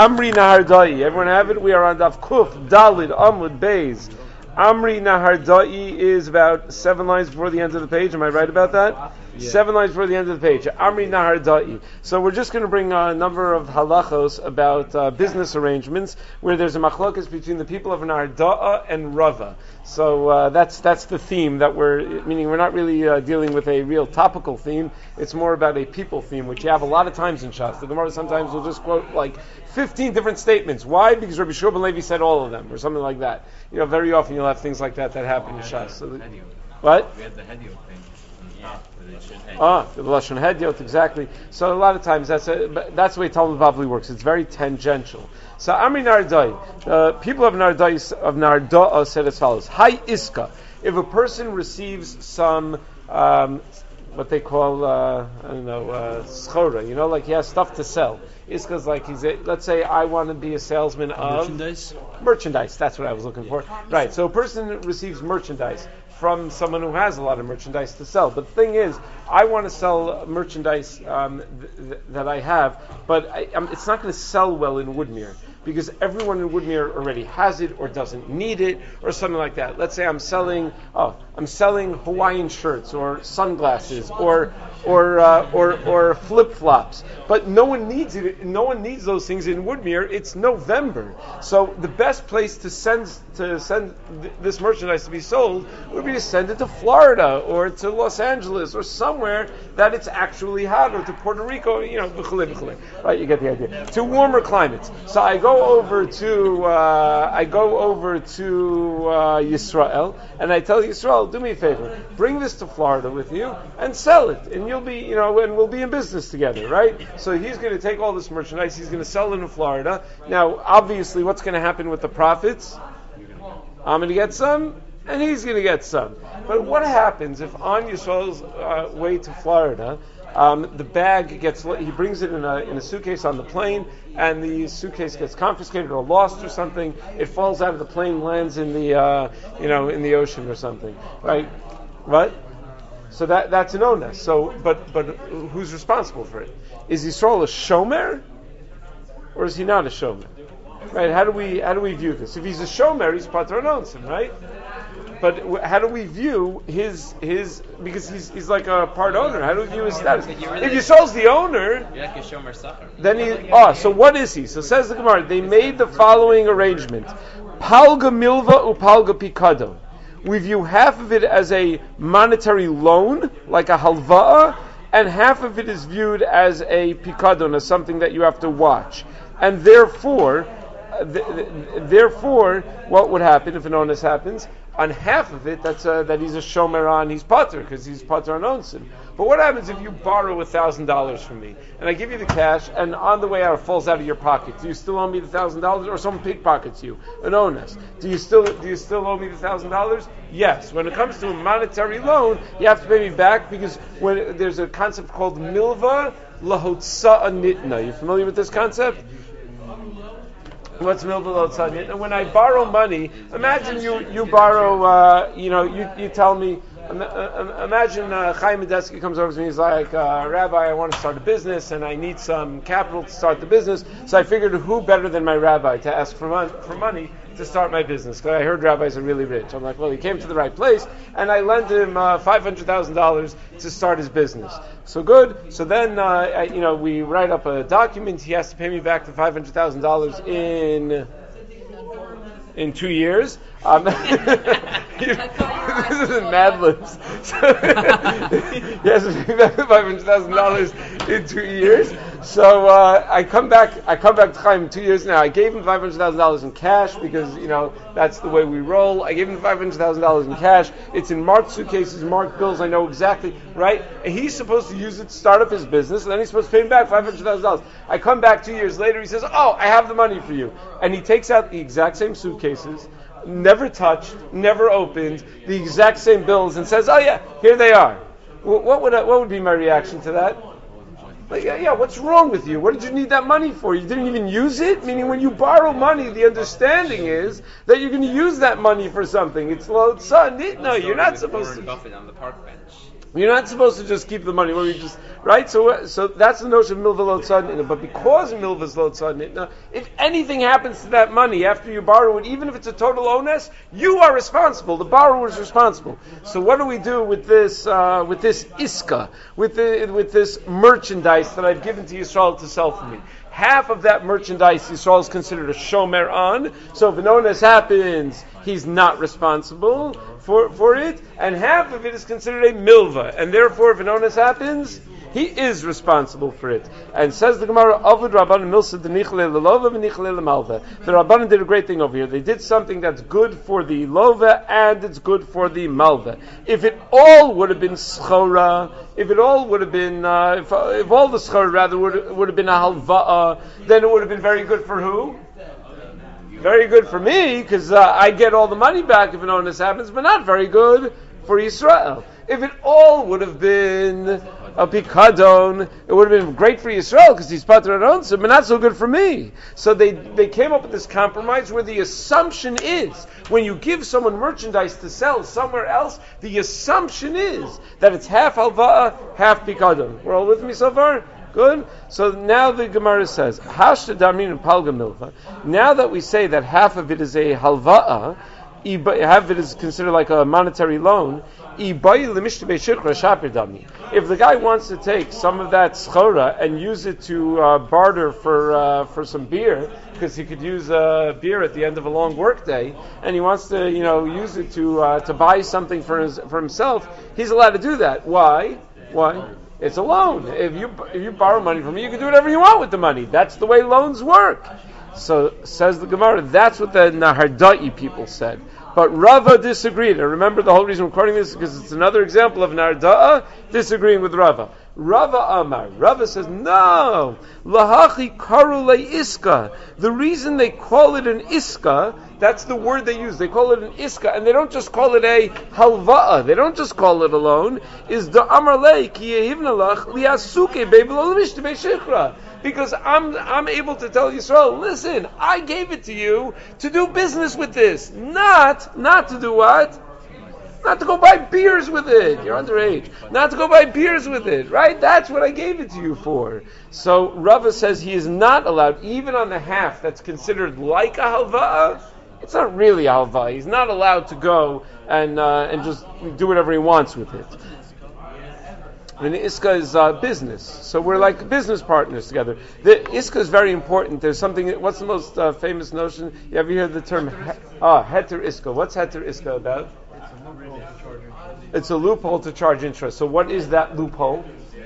Amri Nahardai. Everyone have it? We are on Daf Kuf, Dalid, Amud, Beis. Amri Nahardai is about 7 lines before the end of the page. Am I right about that? Yeah. 7 lines before the end of the page. Amri Nahardai. So we're just going to bring a number of halachos about business arrangements where there's a machlokas between the people of Narda'a and Rava. So that's the theme that meaning we're not really dealing with a real topical theme. It's more about a people theme, which you have a lot of times in Shas. The Gemara sometimes will just quote like 15 different statements. Why? Because Rabbi Shua ben Levi said all of them, or something like that. Very often you'll have things like that happen in Shas. So what? We had the Hediot thing. The Lashon Hediot, exactly. So a lot of times that's the way Talmud Bavli works. It's very tangential. So Amri Nardai, people of Narda'a said as follows: Hi Iska. If a person receives some what they call schora, like he has stuff to sell. Iska's like let's say I want to be a salesman of merchandise. That's what I was looking for. Right. So a person receives merchandise from someone who has a lot of merchandise to sell. But the thing is, I want to sell merchandise that I have, but it's not going to sell well in Woodmere because everyone in Woodmere already has it or doesn't need it or something like that. Let's say I'm selling Hawaiian shirts or sunglasses or flip-flops, but no one needs it. No one needs those things in Woodmere. It's November, so the best place to send this merchandise to be sold would be to send it to Florida or to Los Angeles or somewhere that it's actually hot, or to Puerto Rico, right? You get the idea. To warmer climates. So I go over to Yisrael, and I tell Yisrael, do me a favor, bring this to Florida with you and sell it, and you'll be, and we'll be in business together, right? So he's going to take all this merchandise, he's going to sell it in Florida. Now, obviously, what's going to happen with the profits? I'm going to get some, and he's going to get some. But what happens if on Yisrael's way to Florida, the bag he brings it in a suitcase on the plane, and the suitcase gets confiscated or lost or something. It falls out of the plane, lands in the in the ocean or something, right? What? So that's an onus. So, but who's responsible for it? Is Yisrael a shomer, or is he not a shomer? Right? How do we view this? If he's a shomer, he's patur onsim, right? But how do we view his because he's like a part owner? How do we view his status? If Yisrael's the owner, then so what is he? So says the Gemara, they made the following arrangement: palga milva upalga pikadon. We view half of it as a monetary loan, like a halva'a, and half of it is viewed as a pikadon, as something that you have to watch. And therefore, what would happen if an onus happens? On half of it, that he's a shomer on, he's patur, because he's patur on onsin. But what happens if you borrow $1,000 from me, and I give you the cash, and on the way out it falls out of your pocket? Do you still owe me the $1,000, or someone pickpockets you? An onus. Do you still owe me the $1,000? Yes. When it comes to a monetary loan, you have to pay me back, because when there's a concept called milva lahotsa'a nitna. You familiar with this concept? What's milva? And when I borrow money, imagine you borrow, you tell me, imagine Chaim Medeski comes over to me, he's like, Rabbi, I want to start a business and I need some capital to start the business, so I figured who better than my rabbi to ask for money to start my business, because I heard rabbis are really rich. I'm like, well, he came to the right place, and I lent him $500,000 to start his business. So good. So then, we write up a document. He has to pay me back the $500,000 in 2 years. This is Mad Libs. He has to pay back the $500,000 in 2 years. So I come back to Chaim in 2 years now. I gave him $500,000 in cash because that's the way we roll. I gave him $500,000 in cash. It's in marked suitcases, marked bills. I know exactly, right? And he's supposed to use it to start up his business, and then he's supposed to pay me back $500,000. I come back 2 years later. He says, "Oh, I have the money for you," and he takes out the exact same suitcases, never touched, never opened, the exact same bills, and says, "Oh yeah, here they are." What would be my reaction to that? Like, yeah, what's wrong with you? What did you need that money for? You didn't even use it? Meaning when you borrow money, the understanding is that you're going to use that money for something. It's no, you're not supposed to. Buffett on the park bench. You're not supposed to just keep the money. Let me just right? So that's the notion of milva lo tzadnitna. But because milva is lo tzadnitna, if anything happens to that money after you borrow it, even if it's a total onus, you are responsible. The borrower is responsible. So what do we do with this iska, with this merchandise that I've given to Yisrael to sell for me? Half of that merchandise Yisrael is considered a shomer on, so if an onus happens, he's not responsible for it, and half of it is considered a milva, and therefore if an onus happens, he is responsible for it. And says the Gemara, Avud Rabbanan Milsa Denichle Lelova V'Nichle Lemalva. The Rabbanan did a great thing over here. They did something that's good for the lova and it's good for the malva. If it all would have been schora, if all the schora rather would have been a halva'a, then it would have been very good for who? Very good for me, because I get all the money back if an onus happens, but not very good for Yisrael. If it all would have been a pikadon, it would have been great for Yisrael because he's pater aronsa, but not so good for me. So they came up with this compromise where the assumption is when you give someone merchandise to sell somewhere else, the assumption is that it's half halva'a, half pikadon. We're all with me so far? Good. So now the Gemara says, Hashta Damin and Palga Milva. Now that we say that half of it is a halva'a, half of it is considered like a monetary loan. If the guy wants to take some of that schora and use it to barter for some beer, because he could use beer at the end of a long workday, and he wants to use it to buy something for himself, he's allowed to do that. Why? It's a loan. If you borrow money from me, you can do whatever you want with the money. That's the way loans work. So says the Gemara, that's what the Nahardai people said. But Rava disagreed. And remember, the whole reason we're quoting this is because it's another example of Narda'a disagreeing with Rava. Rava Amar. Rava says, no. Lahachi karu le iska. The reason they call it an iska, that's the word they use. They call it an iska, and they don't just call it a halva'a. They don't just call it a loan. Is the Amar le ki yehivna lach liasuke beibelo l'mishte be'shikra. Because I'm able to tell Yisrael, listen, I gave it to you to do business with this, not to do what? Not to go buy beers with it. You're underage. Not to go buy beers with it, right? That's what I gave it to you for. So Rava says he is not allowed, even on the half that's considered like a halva'a. It's not really a halva'a. He's not allowed to go and just do whatever he wants with it. And the Iska is business, so we're like business partners together. The Iska is very important. There's something. What's the most famous notion? You ever heard the term heter Iska? What's heter Iska about? It's a loophole to charge interest. So what is that loophole?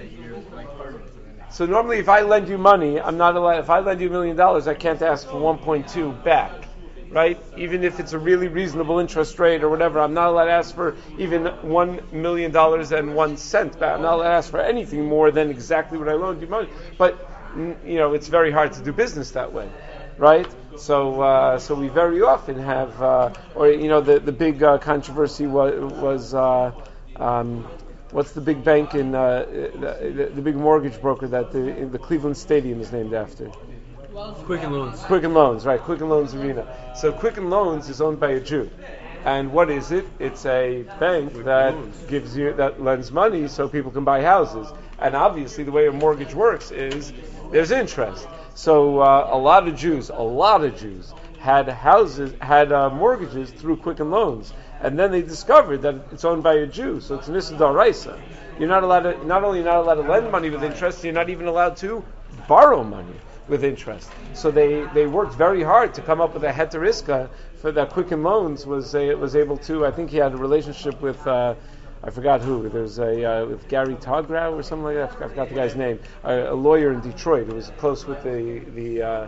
So normally, if I lend you money, I'm not allowed. If I lend you $1 million, I can't ask for 1.2 back. Right? Even if it's a really reasonable interest rate or whatever, I'm not allowed to ask for even $1 million and 1 cent back. I'm not allowed to ask for anything more than exactly what I loaned you money. But, it's very hard to do business that way. Right? So we very often have, the big controversy was what's the big bank in, the big mortgage broker that the Cleveland Stadium is named after? Quicken Loans. Quicken Loans, right? Quicken Loans Arena. So Quicken Loans is owned by a Jew, and what is it? It's a bank that lends money so people can buy houses. And obviously, the way a mortgage works is there's interest. So a lot of Jews had mortgages through Quicken Loans, and then they discovered that it's owned by a Jew, so it's an Issa D'Oraisa. You're not only not allowed to lend money with interest, you're not even allowed to borrow money with interest. So they worked very hard to come up with a heter iska for that Quicken Loans was able to. I think he had a relationship with I forgot who. There's with Gary Togrow or something like that. I forgot the guy's name. A lawyer in Detroit who was close with the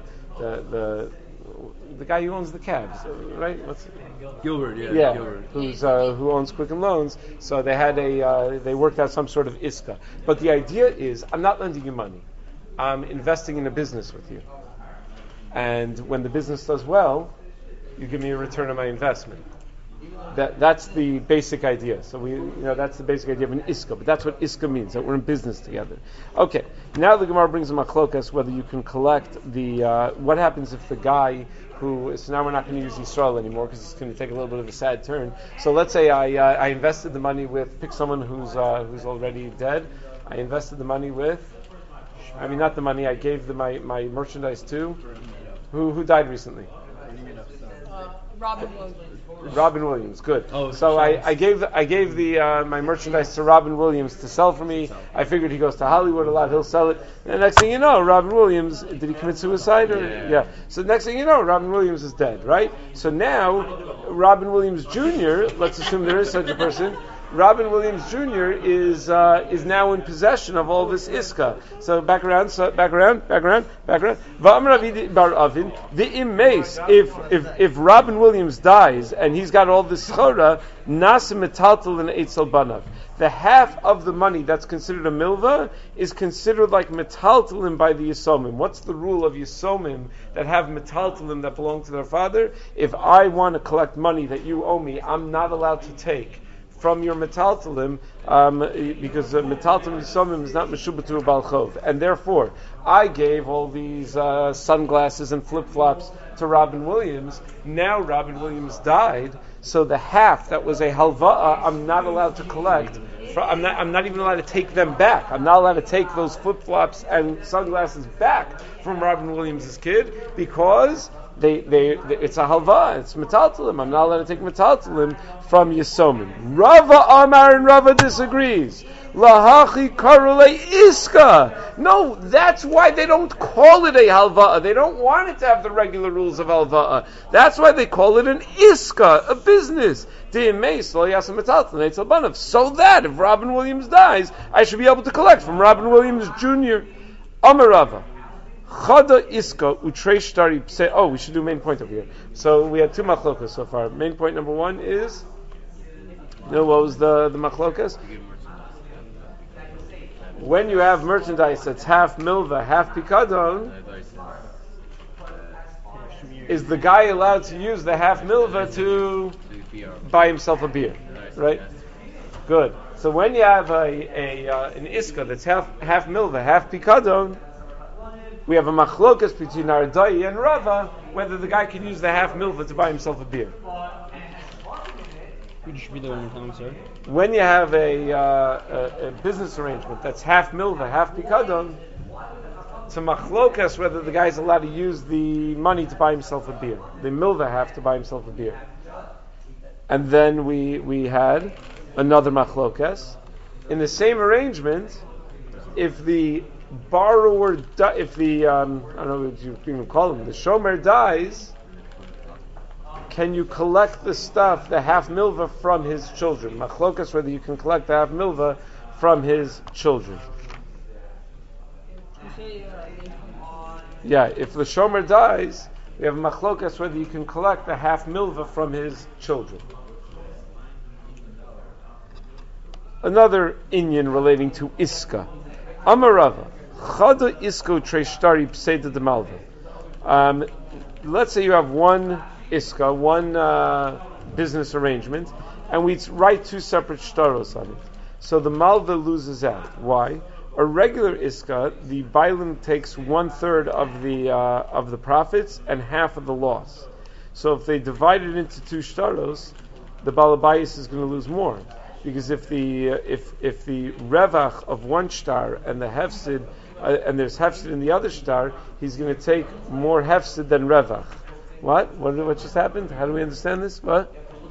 guy who owns the cabs, right? Gilbert, Gilbert. Who owns Quicken Loans. So they worked out some sort of iska. But the idea is, I'm not lending you money. I'm investing in a business with you. And when the business does well, you give me a return on my investment. That's the basic idea. So that's the basic idea of an iska. But that's what iska means, that we're in business together. Okay, now the Gemara brings a machlokas whether you can collect what happens if the guy so now we're not going to use Yisrael anymore because it's going to take a little bit of a sad turn. So let's say I invested the money pick someone who's already dead. I invested the money with. I mean, not the money. I gave my merchandise to. Who died recently? Robin Williams. Robin Williams, good. Oh, so I gave the my merchandise to Robin Williams to sell for me. I figured he goes to Hollywood a lot, he'll sell it. And the next thing you know, Robin Williams, did he commit suicide? Yeah. So the next thing you know, Robin Williams is dead, right? So now, Robin Williams Jr., let's assume there is such a person, Robin Williams Jr. is now in possession of all this iska. So back around. V'amar bar Avin, if Robin Williams dies and he's got all this schora, nasim metaltal and eitzel banav. The half of the money that's considered a milva is considered like metaltalim by the Yisomim. What's the rule of Yisomim that have metaltalim that belong to their father? If I want to collect money that you owe me, I'm not allowed to take from your metaltalim, because metaltalim Yisomim is not meshubatu balchov, and therefore I gave all these sunglasses and flip-flops to Robin Williams. Now Robin Williams died, so the half that was a halva'a, I'm not allowed to collect. I'm not even allowed to take them back. I'm not allowed to take those flip-flops and sunglasses back from Robin Williams' kid because it's a halva, it's metaltalim. I'm not allowed to take metaltalim from Yisomim. Rava Amar, and Rava disagrees. Lahachi karule iska. No, that's why they don't call it a halva. They don't want it to have the regular rules of halva. That's why they call it an iska, a business. So that if Robin Williams dies, I should be able to collect from Robin Williams Jr. Amar Rava. Chada iska utreish tari pse. Oh, we should do main point over here. So we had two machlokas so far. Main point number one is, what was the machlokas? When you have merchandise that's half milva, half pikadon, is the guy allowed to use the half milva to buy himself a beer? Right? Good. So when you have an iska that's half milva, half pikadon, we have a machlokas between Ardai and Rava whether the guy can use the half milva to buy himself a beer. Could you read that one more time, sir? When you have a business arrangement that's half milva, half pikadon, it's a machlokas whether the guy's allowed to use the money to buy himself a beer. The milva half to buy himself a beer. And then we had another machlokas. In the same arrangement, if the borrower, if the I don't know what you even call him, the shomer dies, can you collect the stuff, the half milva, from his children? Machlokas whether you can collect the half milva from his children. Yeah, if the shomer dies, we have machlokas whether you can collect the half milva from his children. Another inyan relating to iska. Amarava. Chada isko treishtari pseida de malva. Let's say you have one iska, one business arrangement, and we write two separate shtaros on it. So the malva loses out. Why? A regular iska, the bailim takes 1/3 of the profits and half of the loss. So if they divide it into two shtaros, the balabayis is going to lose more. Because if the revach of one shtar and the hefsid, and there's hefsid in the other shtar, he's going to take more hefsid than revach. What just happened? How do we understand this? What?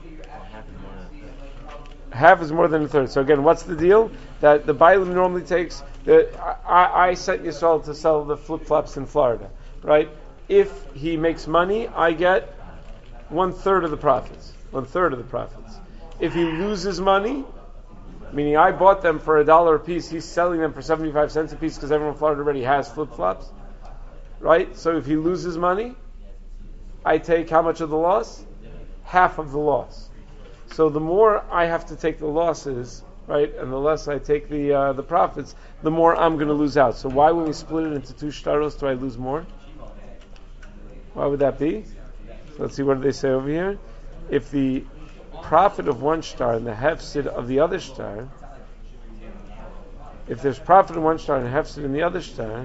Half is more than a third. So again, what's the deal? That the bailim normally takes. I sent Yisrael to sell the flip-flops in Florida, right? If he makes money, I get 1/3 of the profits. 1/3 of the profits. If he loses money, meaning I bought them for $1 a piece, he's selling them for 75 cents a piece because everyone in Florida already has flip-flops, right? So if he loses money, I take how much of the loss? Half of the loss. So the more I have to take the losses, right, and the less I take the profits, the more I'm going to lose out. So why, when we split it into two shtaros, do I lose more? Why would that be? So let's see, what do they say over here? If the profit of one shtar and the hefsid of the other shtar, if there's profit in one shtar and hefsid in the other shtar,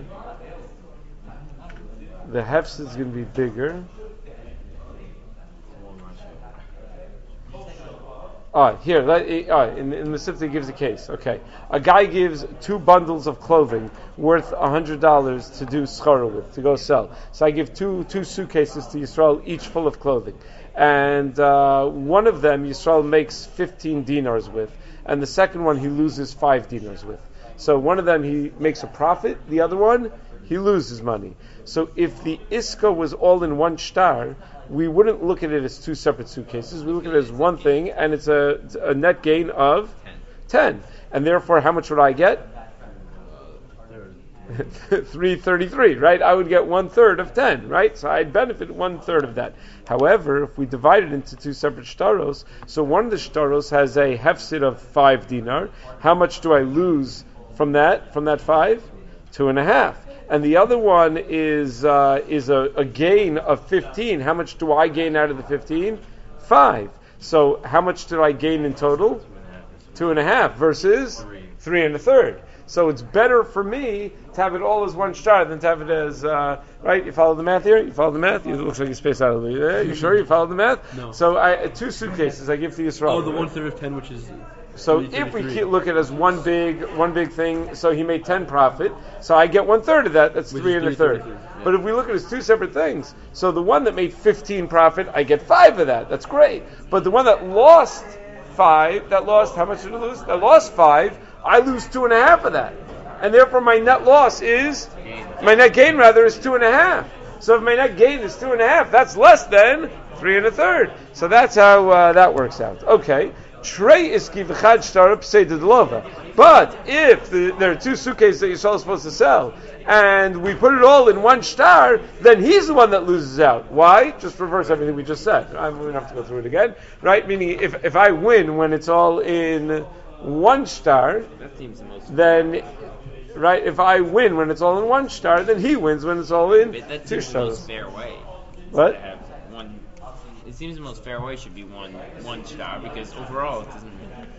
the hefsid is going to be bigger. Here, in the Sifta gives a case. Okay, a guy gives 2 bundles of clothing worth $100 to do schara with, to go sell. So I give two suitcases to Yisrael, each full of clothing, and one of them Yisrael makes 15 dinars with, and the second one he loses 5 dinars with. So one of them he makes a profit, the other one he loses money. So if the iska was all in one shtar, we wouldn't look at it as 2 separate suitcases. We look at it as one thing, and it's a net gain of 10. And therefore, how much would I get? 333, right? I would get 1/3 of 10, right? So I'd benefit 1/3 of that. However, if we divide it into 2 separate shtaros, so one of the shtaros has a hefsid of 5 dinar. How much do I lose from that 5? 2.5. And the other one is a gain of 15. How much do I gain out of the 15? 5. So how much did I gain in total? 2.5 versus 3 1/3. So it's better for me to have it all as one shtar than to have it as, right? You follow the math here? You follow the math? It looks like you spaced out a little bit. You sure you follow the math? No. So 2 suitcases I give to Yisrael. Oh, the 1/3 of 10, which is... So if we look at it as one big thing, so he made 10 profit, so I get 1/3 of that, that's 3 1/3. Yeah. But if we look at it as 2 separate things, so the one that made 15 profit, I get 5 of that, that's great. But the one that lost 5, how much did it lose? That lost 5, I lose 2.5 of that. And therefore my net gain is 2.5. So if my net gain is 2.5, that's less than 3 1/3. So that's how that works out. Okay. Trey iski v'chad shtar pseided. But if there are 2 suitcases that Yisrael is supposed to sell, and we put it all in one shtar, then he's the one that loses out. Why? Just reverse everything we just said. We don't have to go through it again, right? Meaning, if I win when it's all in one shtar, then, right? If I win when it's all in one shtar, then he wins when it's all in 2 stars. That seems the most fair way. What? It seems the most fair way should be one star, because overall it doesn't.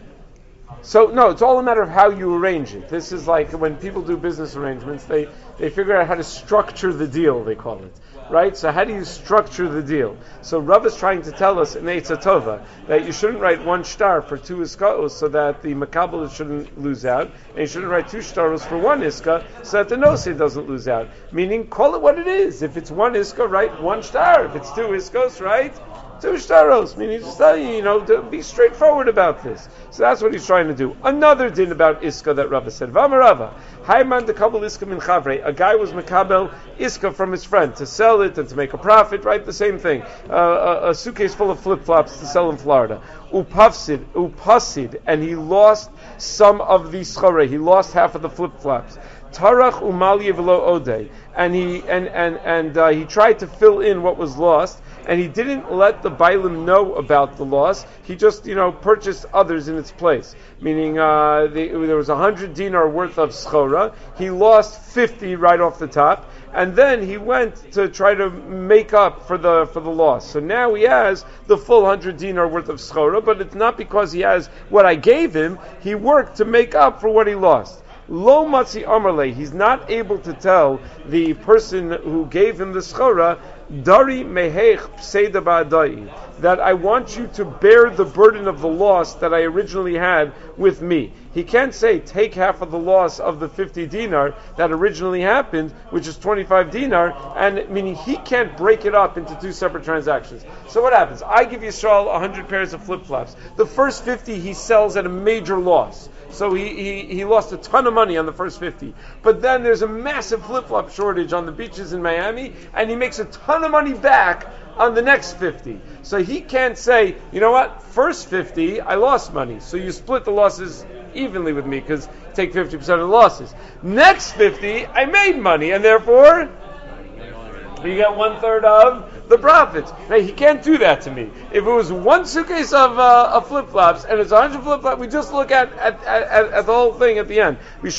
So no, it's all a matter of how you arrange it. This is like when people do business arrangements, they figure out how to structure the deal, they call it. Right? So how do you structure the deal? So Rav is trying to tell us in Eitzah Tova that you shouldn't write 1 shtar for 2 iskaos so that the makabel shouldn't lose out, and you shouldn't write 2 shtaros for 1 iska so that the nosei doesn't lose out. Meaning, call it what it is. If it's 1 iska, write 1 shtar. If it's 2 iskos, right? 2 shtaros, meaning just tell you, to be straightforward about this. So that's what he's trying to do. Another din about iska that Rava said. V'amarava, hayman dekabel iska min chavre. A guy was makabel iska from his friend to sell it and to make a profit, right? The same thing. A suitcase full of flip-flops to sell in Florida. Upasid, and he lost some of the schore. He lost half of the flip-flops. Tarach umali v'lo ode, and he tried to fill in what was lost, and he didn't let the bailim know about the loss. He just, purchased others in its place. Meaning, there was 100 dinar worth of schora. He lost 50 right off the top, and then he went to try to make up for the loss. So now he has the full 100 dinar worth of schora, but it's not because he has what I gave him. He worked to make up for what he lost. Lo matzi amarle, he's not able to tell the person who gave him the schora, dari mehech pseida ba'adai, that I want you to bear the burden of the loss that I originally had with me. He can't say, take half of the loss of the 50 dinar that originally happened, which is 25 dinar, and meaning he can't break it up into 2 separate transactions. So what happens? I give Yisrael 100 pairs of flip-flops. The first 50 he sells at a major loss. So he lost a ton of money on the first 50. But then there's a massive flip-flop shortage on the beaches in Miami, and he makes a ton of money back on the next 50. So he can't say, you know what, first 50, I lost money. So you split the losses evenly with me, because you take 50% of the losses. Next 50, I made money, and therefore, you get 1/3 of the profits. Now, he can't do that to me. If it was 1 suitcase of flip-flops, and it's 100 flip-flops, we just look at the whole thing at the end.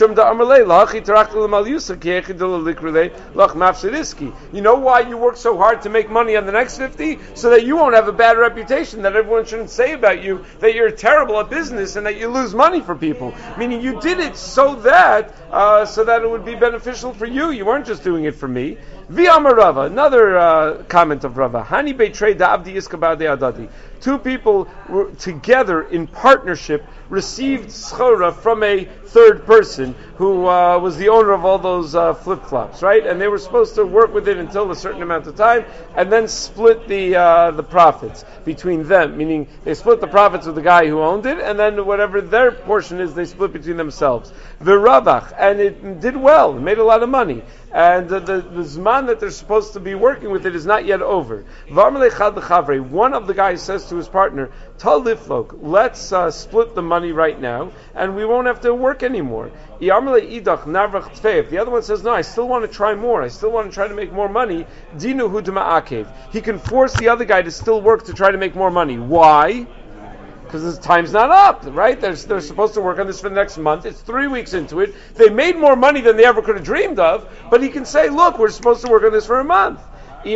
You know why you work so hard to make money on the next 50? So that you won't have a bad reputation, that everyone shouldn't say about you that you're terrible at business and that you lose money for people. Meaning you did it so that it would be beneficial for you. You weren't just doing it for me. V'amar Rava, another comment of Rava. Hani beitrei da'avdi iska ba'adei adadi. Two people were together in partnership received schora from a third person who was the owner of all those flip-flops, right? And they were supposed to work with it until a certain amount of time and then split the profits between them, meaning they split the profits with the guy who owned it, and then whatever their portion is, they split between themselves. V'ravach, and it did well, it made a lot of money. And the zman that they're supposed to be working with it is not yet over. One of the guys says to his partner, Taliflok, let's split the money right now, and we won't have to work anymore. The other one says, no, I still want to try more. I still want to try to make more money. Dinu hudma akev. He can force the other guy to still work to try to make more money. Why? Because his time's not up, right? They're supposed to work on this for the next month. It's 3 weeks into it. They made more money than they ever could have dreamed of, but he can say, look, we're supposed to work on this for a month. If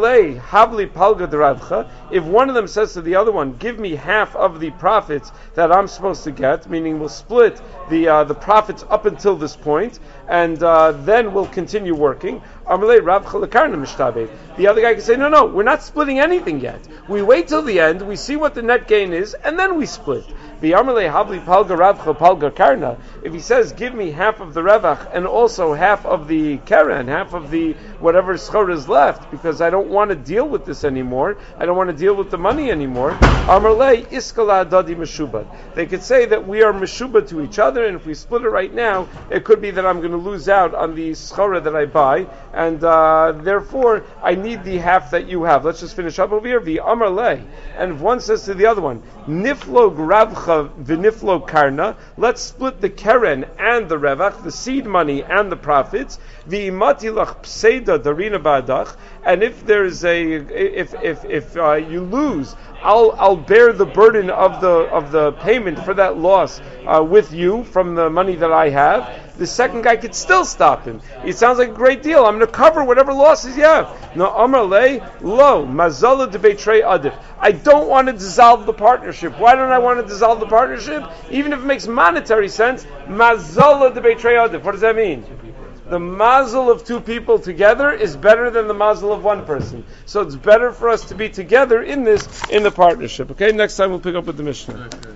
one of them says to the other one, give me half of the profits that I'm supposed to get, meaning we'll split the profits up until this point, and then we'll continue working. The other guy can say, no, we're not splitting anything yet. We wait till the end, we see what the net gain is, and then we split. If he says, give me half of the revach and also half of the keren, half of the whatever schor is left, because I don't want to deal with this anymore, I don't want to deal with the money anymore, they could say that we are meshubah to each other, and if we split it right now, it could be that I'm going to lose out on the schora that I buy, and therefore I need the half that you have. Let's just finish up over here. And if one says to the other one, Niflog ravcha v'niflog karna, let's split the keren and the revach, the seed money and the profits. V'imati lach pseida darina ba'adach. And if there's if you lose, I'll bear the burden of the payment for that loss with you from the money that I have. The second guy could still stop him. It sounds like a great deal. I'm going to cover whatever losses you have. No, Amar le lo mazala de beitrei adif. I don't want to dissolve the partnership. Why don't I want to dissolve the partnership? Even if it makes monetary sense, mazala de beitrei adif. What does that mean? The mazel of two people together is better than the mazel of one person. So it's better for us to be together in the partnership. Okay, next time we'll pick up with the Mishnah.